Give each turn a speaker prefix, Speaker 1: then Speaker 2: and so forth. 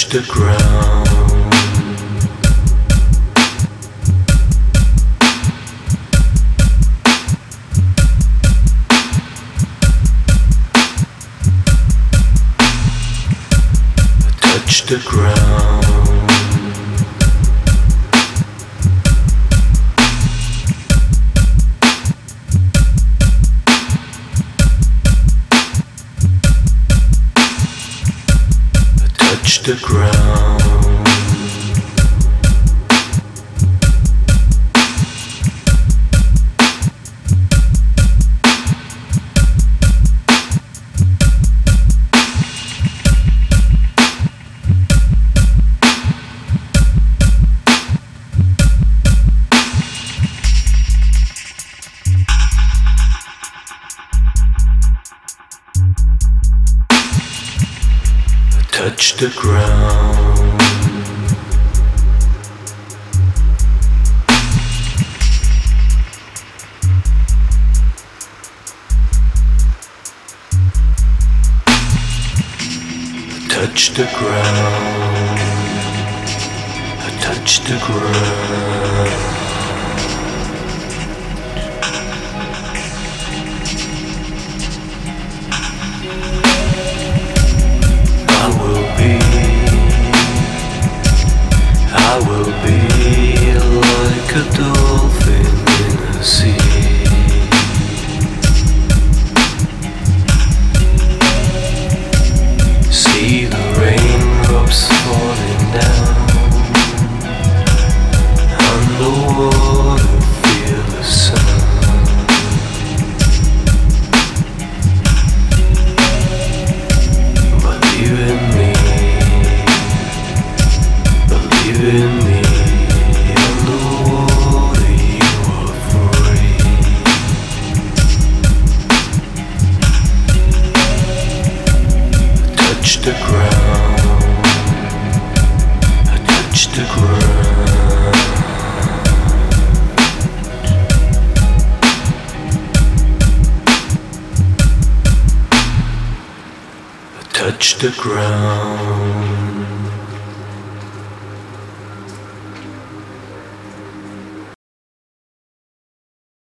Speaker 1: touch the ground. Touch the ground. Touch the ground. Touch the ground. Touch the ground. Touch the ground. I will be like a dolphin in a sea. See the raindrops falling down on the water, feel the sun. Believe in me. Believe in me, on the water you are free. Touch the ground. Touch the ground. Touch the ground.